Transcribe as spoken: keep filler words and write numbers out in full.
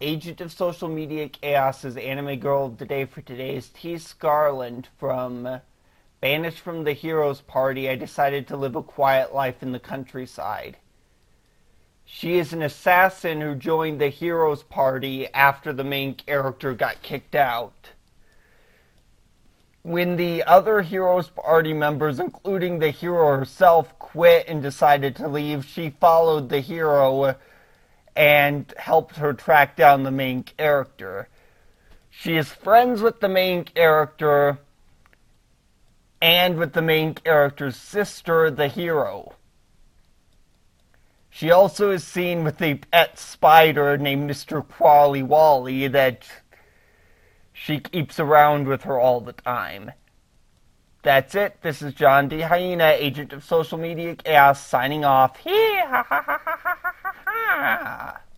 Agent of Social Media Chaos's anime girl of the day for today is T. Scarland from Banished from the Heroes Party. I decided to live a quiet life in the countryside. She is an assassin who joined the Heroes Party after the main character got kicked out. When the other Heroes Party members, including the hero herself, quit and decided to leave, she followed the hero and helped her track down the main character. She is friends with the main character and with the main character's sister, the hero. She also is seen with a pet spider named Mister Qually Wally that she keeps around with her all the time. That's it. This is John D. Hyena, Agent of Social Media Chaos, signing off. Hee ha ha ha ha ha ha ha.